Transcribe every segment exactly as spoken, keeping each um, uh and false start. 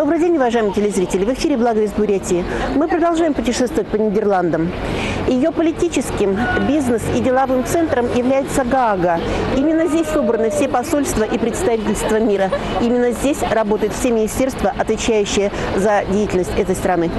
Добрый день, уважаемые телезрители. В эфире «Благовесть Бурятии». Мы продолжаем путешествовать по Нидерландам. Ее политическим, бизнес и деловым центром является Гаага. Именно здесь собраны все посольства и представительства мира. Именно здесь работают все министерства, отвечающие за деятельность этой страны.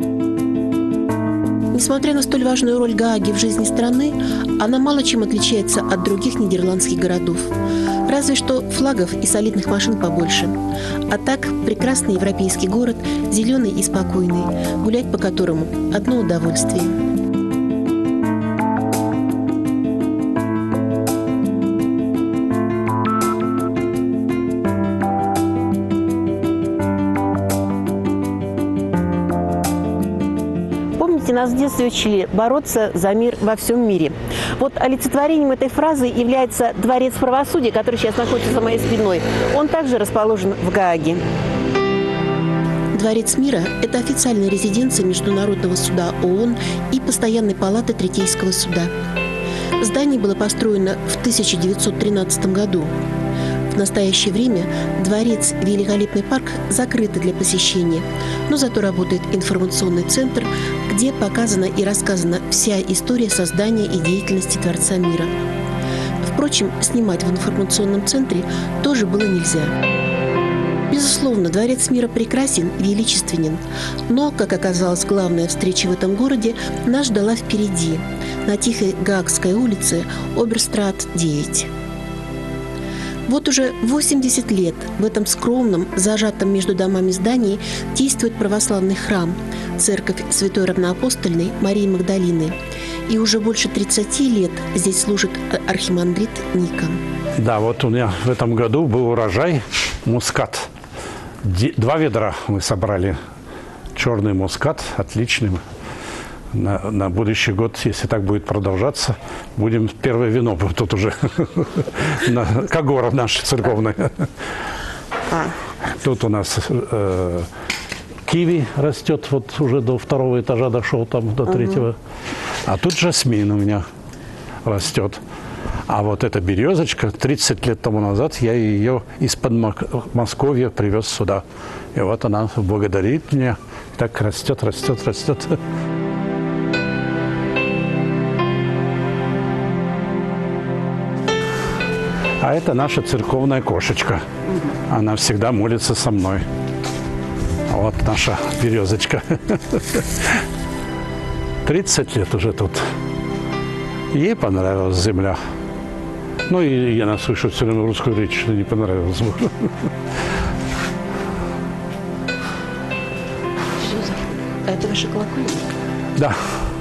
Несмотря на столь важную роль Гааги в жизни страны, она мало чем отличается от других нидерландских городов. Разве что флагов и солидных машин побольше. А так, прекрасный европейский город, зеленый и спокойный, гулять по которому – одно удовольствие. Нас в детстве учили бороться за мир во всем мире. Вот олицетворением этой фразы является Дворец правосудия, который сейчас находится за моей спиной. Он также расположен в Гааге. Дворец мира – это официальная резиденция Международного суда ООН и Постоянной палаты Третейского суда. Здание было построено в тысяча девятьсот тринадцатом году. В настоящее время дворец и великолепный парк закрыты для посещения, но зато работает информационный центр, где показана и рассказана вся история создания и деятельности Дворца мира. Впрочем, снимать в информационном центре тоже было нельзя. Безусловно, Дворец мира прекрасен, величественен, но, как оказалось, главная встреча в этом городе нас ждала впереди, на тихой Гаагской улице Оберстрат девять. Вот уже восемьдесят лет в этом скромном, зажатом между домами здании действует православный храм, церковь Святой Равноапостольной Марии Магдалины. И уже больше тридцати лет здесь служит архимандрит Никон. Да, вот у меня в этом году был урожай мускат. Два ведра мы собрали. Черный мускат, отличный. На, на будущий год, если так будет продолжаться, будем первое вино тут уже, Кагора наша церковная. Тут у нас э, киви растет, вот уже до второго этажа дошел, там до третьего. А тут жасмин у меня растет. А вот эта березочка, тридцать лет тому назад я ее из-под Московья привез сюда. И вот она благодарит меня, так растет, растет, растет. А это наша церковная кошечка. Она всегда молится со мной. Вот наша березочка. тридцать лет уже тут. Ей понравилась земля. Ну и я наслышу все время русскую речь, что не понравилось бы. А это ваша колокольня? Да.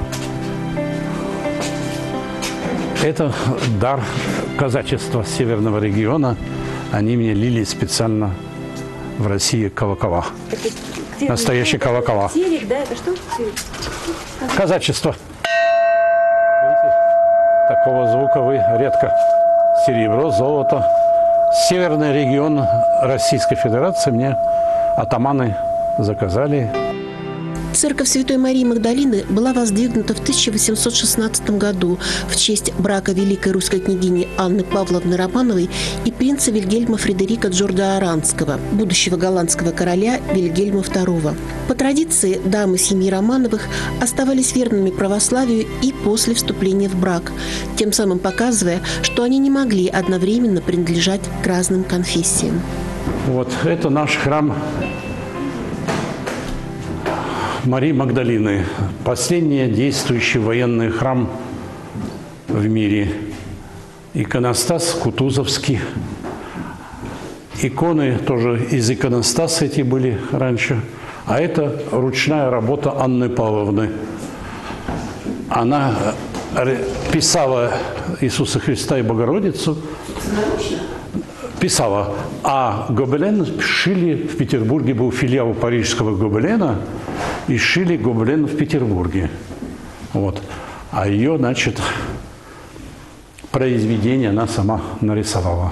Это дар казачества северного региона. Они мне лили специально в России колокола. Это, настоящие колокола. Терек, да? Это что? Казачество. Видите? Такого звука вы редко. Серебро, золото. Северный регион Российской Федерации мне атаманы заказали. Церковь Святой Марии Магдалины была воздвигнута в тысяча восемьсот шестнадцатом году в честь брака великой русской княгини Анны Павловны Романовой и принца Вильгельма Фредерика Джордо-Аранского, будущего голландского короля Вильгельма второго. По традиции, дамы семьи Романовых оставались верными православию и после вступления в брак, тем самым показывая, что они не могли одновременно принадлежать к разным конфессиям. Вот это наш храм Марии Магдалины. Последний действующий военный храм в мире. Иконостас Кутузовский. Иконы тоже из иконостаса эти были раньше. А это ручная работа Анны Павловны. Она писала Иисуса Христа и Богородицу. Писала. А гобелен шили в Петербурге, был филиал парижского гобелена, и шили гобелен в Петербурге. Вот. А ее, значит, произведение она сама нарисовала.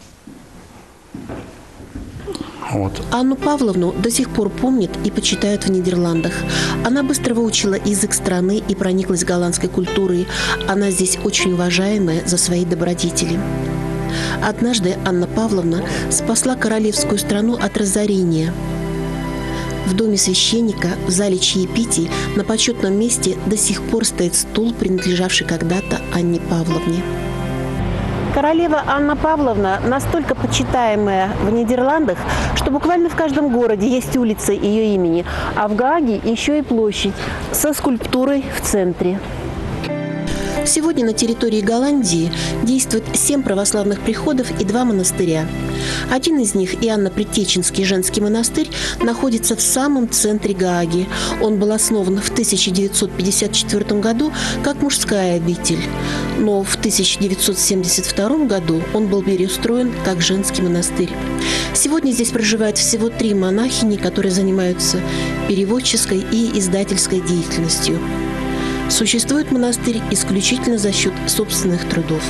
Вот. Анну Павловну до сих пор помнят и почитают в Нидерландах. Она быстро выучила язык страны и прониклась голландской культурой. Она здесь очень уважаемая за свои добродетели. Однажды Анна Павловна спасла королевскую страну от разорения. В доме священника, в зале чаепитий, на почетном месте до сих пор стоит стул, принадлежавший когда-то Анне Павловне. Королева Анна Павловна настолько почитаемая в Нидерландах, что буквально в каждом городе есть улица ее имени, а в Гааге еще и площадь со скульптурой в центре. Сегодня на территории Голландии действует семь православных приходов и два монастыря. Один из них, Иоанно-Предтеченский женский монастырь, находится в самом центре Гааги. Он был основан в тысяча девятьсот пятьдесят четвёртом году как мужская обитель, но в тысяча девятьсот семьдесят втором году он был переустроен как женский монастырь. Сегодня здесь проживают всего три монахини, которые занимаются переводческой и издательской деятельностью. Существует монастырь исключительно за счет собственных трудов.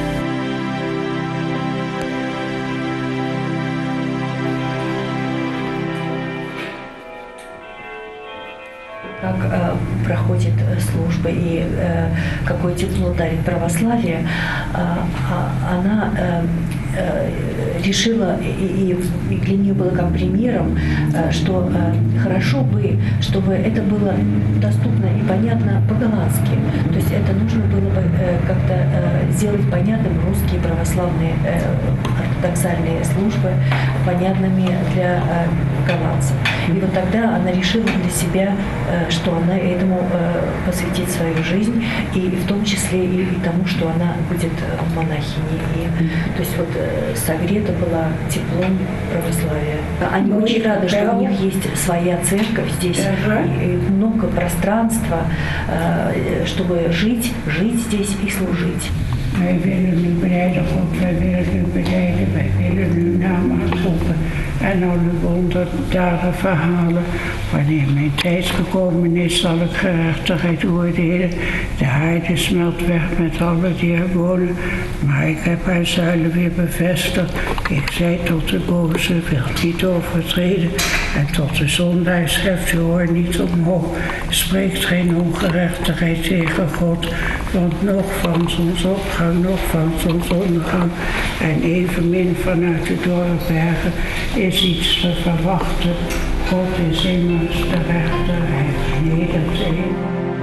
Как э, проходит служба и э, какое тепло дарит православие, э, она э, э, решила, и, и для нее было как примером, э, что э, хорошо бы, чтобы это было доступно и понятно по-голландски. То есть это нужно было бы э, как-то э, сделать понятным русские православные э, ортодоксальные службы, понятными для э, голландцев. И вот тогда она решила для себя, э, что она этому э, посвятит свою жизнь, и, и в том числе и, и тому, что она будет монахиней. И, то есть вот э, согрета была теплом православия. Они ну, очень рады, что у них есть своя церковь здесь, и, и много пространства, э, чтобы жить, жить здесь и служить. Wij willen nu beleiden, God, wij willen nu beleiden, wij willen nu namen roepen. En alle wonderdaden verhalen. Wanneer mijn tijd gekomen is, zal ik gerechtigheid oordelen. De heide smelt weg met alle die er wonen. Maar ik heb haar zuilen weer bevestigd. Ik zei tot de boze, wil niet overtreden. En tot de zondaar scheft je oor niet omhoog. Spreekt geen ongerechtigheid tegen God. Want nog van zonsopgang, nog van zonsondergang. En evenmin vanuit de dorre bergen is iets te verwachten. God is immers de rechter, hij vernedert zich.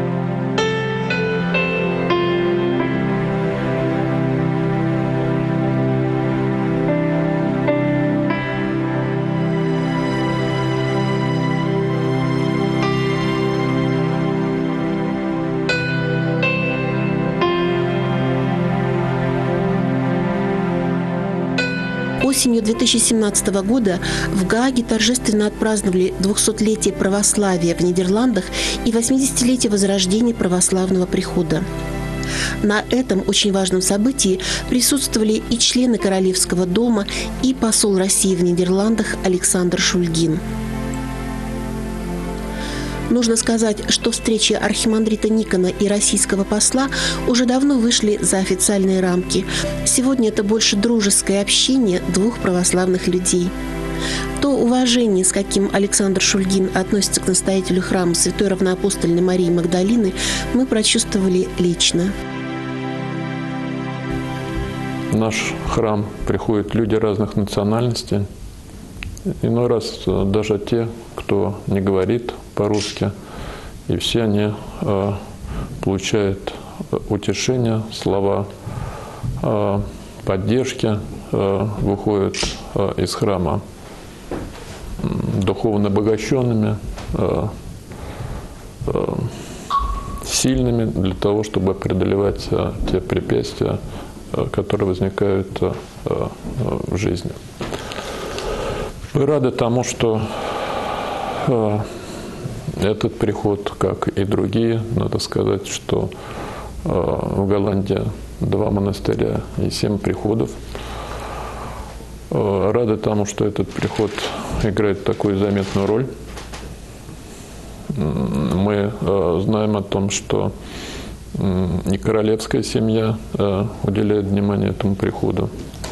Осенью две тысячи семнадцатого года в Гааге торжественно отпраздновали двухсотлетие православия в Нидерландах и восьмидесятилетие возрождения православного прихода. На этом очень важном событии присутствовали и члены Королевского дома, и посол России в Нидерландах Александр Шульгин. Нужно сказать, что встречи архимандрита Никона и российского посла уже давно вышли за официальные рамки. Сегодня это больше дружеское общение двух православных людей. То уважение, с каким Александр Шульгин относится к настоятелю храма Святой Равноапостольной Марии Магдалины, мы прочувствовали лично. В наш храм приходят люди разных национальностей. Иной раз даже те, кто не говорит по-русски, и все они э, получают утешение, слова э, поддержки, э, выходят э, из храма духовно обогащенными, э, э, сильными для того, чтобы преодолевать э, те препятствия, э, которые возникают э, э, в жизни. Мы рады тому, что э, этот приход, как и другие, надо сказать, что э, в Голландии два монастыря и семь приходов. Э, рады тому, что этот приход играет такую заметную роль. Мы э, знаем о том, что э, и королевская семья э, уделяет внимание этому приходу.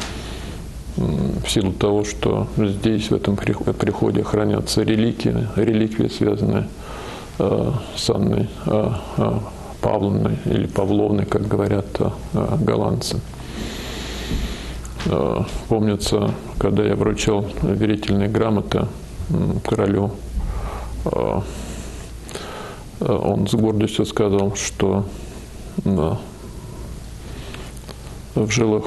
В силу того, что здесь, в этом приходе, хранятся реликвии, реликвии, связанные э, с Анной э, э, Павловной или Павловной, как говорят э, голландцы. Э, помнится, когда я вручал верительные грамоты э, королю он с гордостью сказал, что в жилах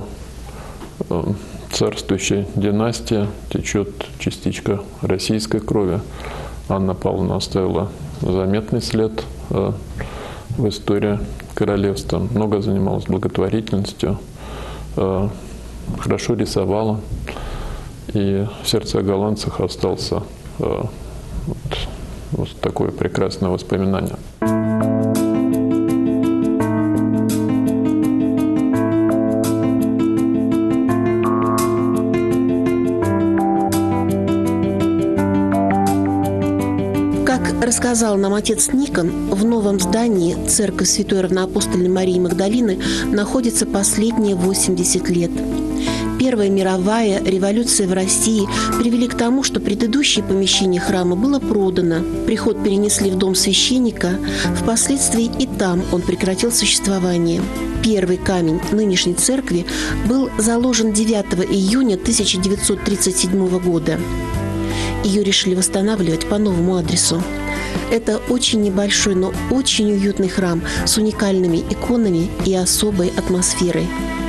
царствующей династии течет частичка российской крови. Анна Павловна оставила заметный след в истории королевства. Много занималась благотворительностью, хорошо рисовала. И в сердце голландцев остался вот, вот такое прекрасное воспоминание. Рассказал нам отец Никон, в новом здании церковь Святой Равноапостольной Марии Магдалины находится последние восемьдесят лет. Первая мировая революция в России привели к тому, что предыдущее помещение храма было продано. Приход перенесли в дом священника, впоследствии и там он прекратил существование. Первый камень нынешней церкви был заложен девятого июня тысяча девятьсот тридцать седьмого года. Ее решили восстанавливать по новому адресу. Это очень небольшой, но очень уютный храм с уникальными иконами и особой атмосферой.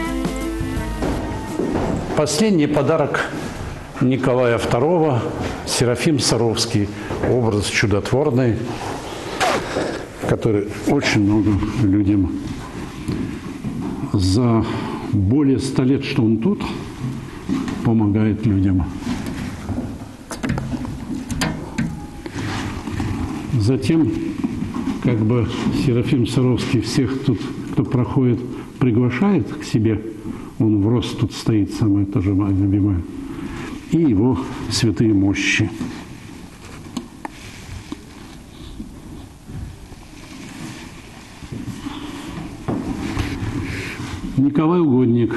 Последний подарок Николая второго, Серафим Саровский, образ чудотворный, который очень много людям за более ста лет, что он тут, помогает людям. Затем, как бы, Серафим Саровский всех тут, кто проходит, приглашает к себе. Он в рост тут стоит, самое тоже мое любимое. И его святые мощи. Николай Угодник.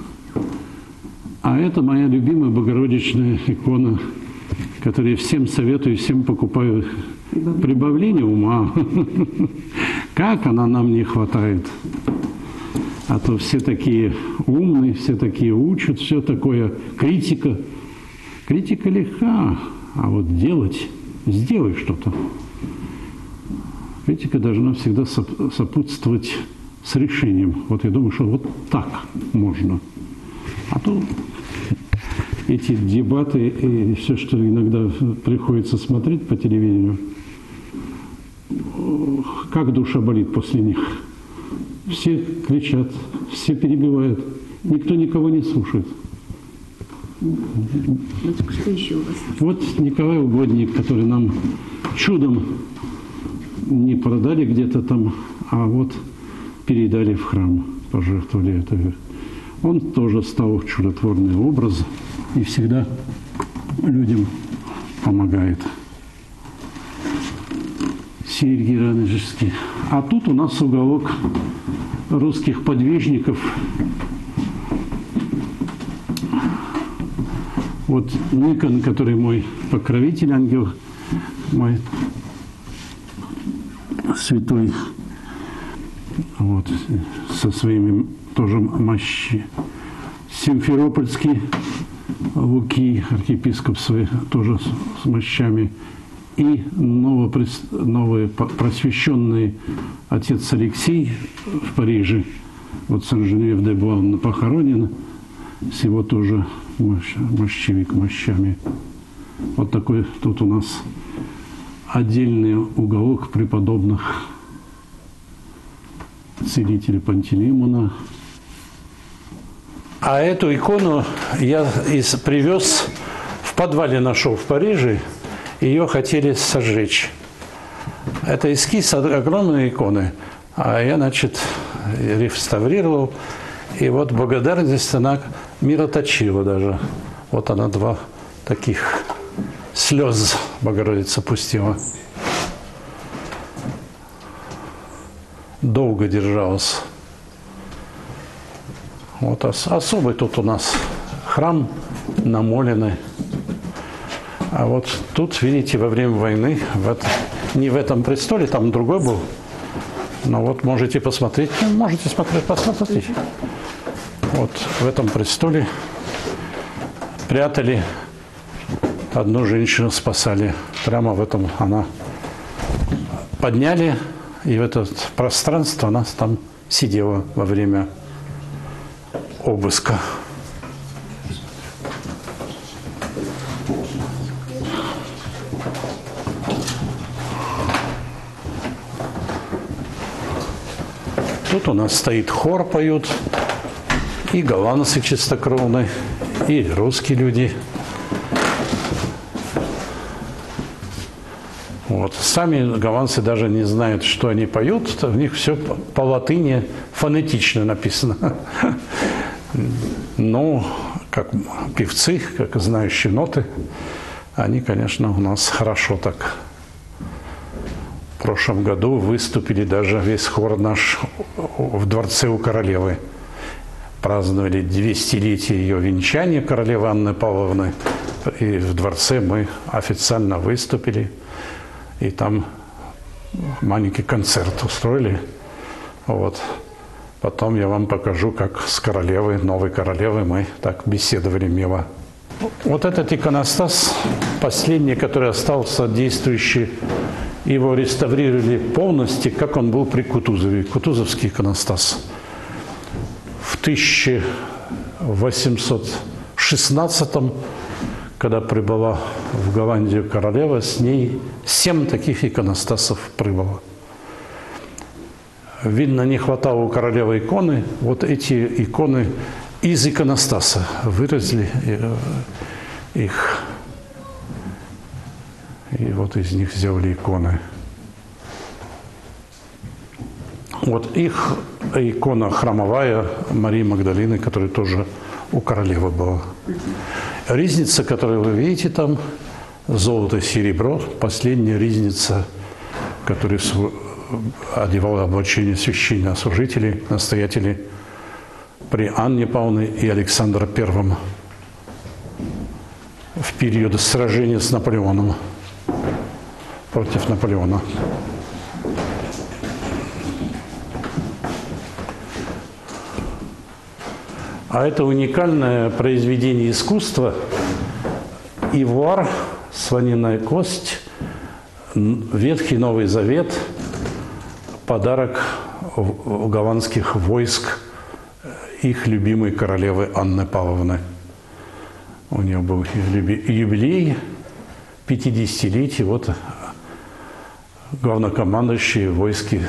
А это моя любимая богородичная икона, которую я всем советую, всем покупаю. Прибавление ума. Как она нам не хватает. А то все такие умные, все такие учат, все такое. Критика. Критика легка. А вот делать, сделай что-то. Критика должна всегда сопутствовать с решением. Вот я думаю, что вот так можно. А то эти дебаты и все, что иногда приходится смотреть по телевидению, как душа болит после них. Все кричат, все перебивают, никто никого не слушает. Ну, так что еще у вас? Вот Николай Угодник, который нам чудом не продали где-то там, а вот передали в храм, пожертвовали это. Он тоже стал чудотворный образ и всегда людям помогает. Сергий Радонежский. А тут у нас уголок русских подвижников. Вот Никон, который мой покровитель, ангел мой святой, вот, со своими тоже мощи. Симферопольский Луки, архиепископ свой, тоже с мощами. И новый просвещенный отец Алексей в Париже, вот Сен-Женевьев-де-Буан похоронен, с его тоже мощ, мощевик мощами. Вот такой тут у нас отдельный уголок преподобных целителя Пантелеймона. А эту икону я из, привез, в подвале нашел в Париже. Ее хотели сожечь. Это эскиз огромной иконы. А я, значит, реставрировал. И вот благодарность она мироточила даже. Вот она два таких слез Богородица пустила. Долго держалась. Вот особый тут у нас храм намоленный. А вот тут, видите, во время войны, в это, не в этом престоле, там другой был, но вот можете посмотреть, ну, можете смотреть, посмотреть. Вот в этом престоле прятали одну женщину, спасали. прямо в этом она подняли, и в это пространство она там сидела во время обыска. Тут у нас стоит хор, поют и голландцы чистокровные, и русские люди. Вот. Сами голландцы даже не знают, что они поют. У них все по латыни фонетично написано. Но как певцы, как знающие ноты, они, конечно, у нас хорошо так. В прошлом году выступили даже весь хор наш в дворце у королевы. Праздновали двухсотлетие ее венчания, королевы Анны Павловны. И в дворце мы официально выступили. И там маленький концерт устроили. Вот. Потом я вам покажу, как с королевой, новой королевой мы так беседовали мило. Вот этот иконостас, последний, который остался действующий, его реставрировали полностью, как он был при Кутузове. Кутузовский иконостас. В тысяча восемьсот шестнадцатом, когда прибыла в Голландию королева, с ней семь таких иконостасов прибыло. Видно, не хватало у королевы иконы. Вот эти иконы из иконостаса выразили их. И вот из них сделали иконы. Вот их икона храмовая Марии Магдалины, которая тоже у королевы была. Ризница, которую вы видите там, золото и серебро, последняя ризница, которую одевала облачение священнослужителей, настоятелей при Анне Павловне и Александре Первом в период сражения с Наполеоном, против Наполеона. А это уникальное произведение искусства ивуар, слониная кость, Ветхий Новый Завет, подарок голландских войск их любимой королевы Анны Павловны. У нее был юбилей пятидесятилетия. Вот главнокомандующие войски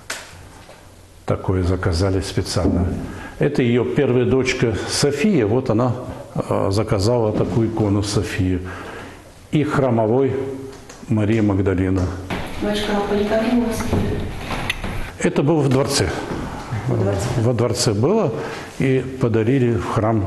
такое заказали специально. Это ее первая дочка София. Вот она заказала такую икону Софии. И храмовой Мария Магдалина. Это было в дворце. Во дворце. Во дворце было. И подарили в храм.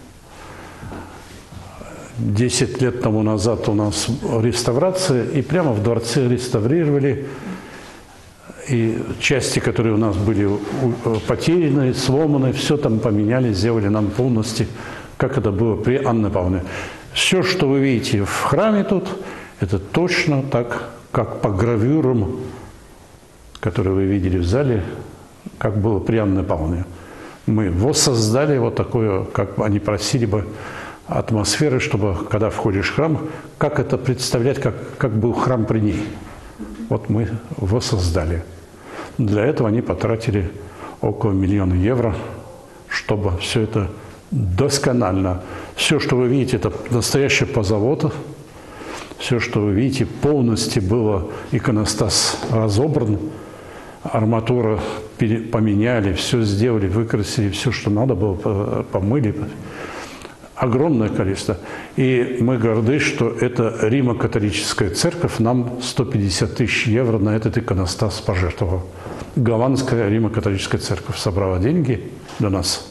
Десять лет тому назад у нас реставрация. И прямо в дворце реставрировали. И части, которые у нас были потеряны, сломаны, все там поменяли, сделали нам полностью, как это было при Анне Павловне. Все, что вы видите в храме тут, это точно так, как по гравюрам, которые вы видели в зале, как было при Анне Павловне. Мы воссоздали вот такое, как они просили бы, атмосферы, чтобы, когда входишь в храм, как это представлять, как, как был храм при ней. Вот мы воссоздали. Для этого они потратили около миллиона евро, чтобы все это досконально. Все, что вы видите, это настоящий позолота. Все, что вы видите, полностью было иконостас разобран, арматура поменяли, все сделали, выкрасили, все, что надо было, помыли. Огромное количество. И мы горды, что это Римо-католическая церковь нам сто пятьдесят тысяч евро на этот иконостас пожертвовала. Голландская Римо-католическая церковь собрала деньги для нас.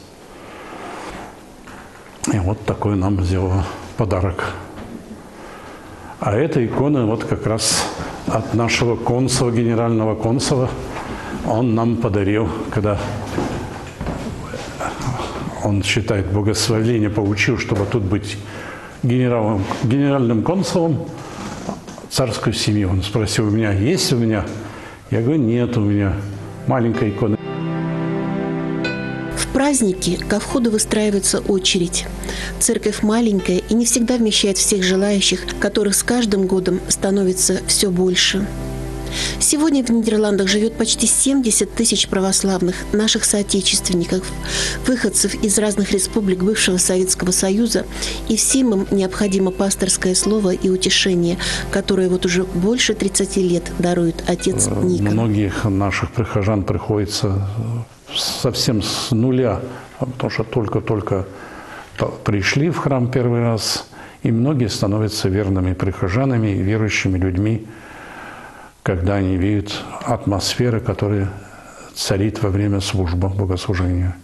И вот такой нам сделала подарок. А эта икона вот как раз от нашего консула, генерального консула. Он нам подарил, когда он считает, благословение получил, чтобы тут быть генералом, генеральным консулом, царскую семью. Он спросил у меня, есть у меня? Я говорю, нет у меня. Маленькая икона. В праздники ко входу выстраивается очередь. Церковь маленькая и не всегда вмещает всех желающих, которых с каждым годом становится все больше. Сегодня в Нидерландах живет почти семьдесят тысяч православных, наших соотечественников, выходцев из разных республик бывшего Советского Союза, и всем им необходимо пасторское слово и утешение, которое вот уже больше тридцати лет дарует отец Никон. Многих наших прихожан приходится совсем с нуля, потому что только-только пришли в храм первый раз, и многие становятся верными прихожанами, верующими людьми, когда они видят атмосферу, которая царит во время службы, богослужения.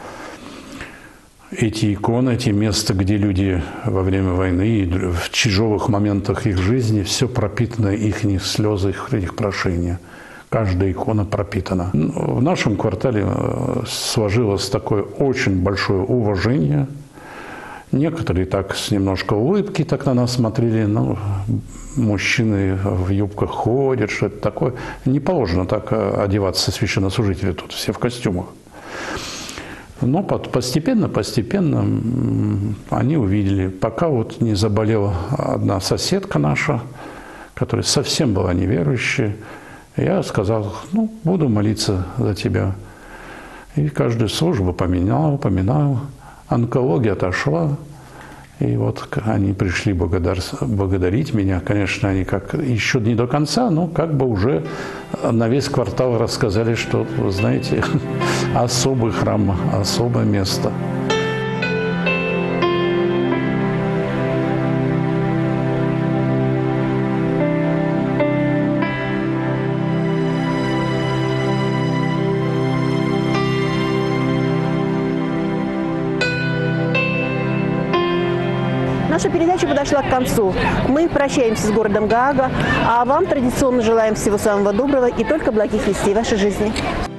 Эти иконы, эти места, где люди во время войны, в тяжелых моментах их жизни, все пропитано их слезы, их, их прошения. Каждая икона пропитана. В нашем квартале сложилось такое очень большое уважение. Некоторые так с немножко улыбки так на нас смотрели, ну, мужчины в юбках ходят, что это такое. Не положено так одеваться священнослужители, тут все в костюмах. Но постепенно, постепенно они увидели, пока вот не заболела одна соседка наша, которая совсем была неверующая, я сказал, ну, буду молиться за тебя. И каждую службу поменял, поминал. Онкология отошла, и вот они пришли благодар... благодарить меня. Конечно, они как еще не до конца, но как бы уже на весь квартал рассказали, что, вы знаете, особый храм, особое место. Наша передача подошла к концу. Мы прощаемся с городом Гаага, а вам традиционно желаем всего самого доброго и только благих вестей в вашей жизни.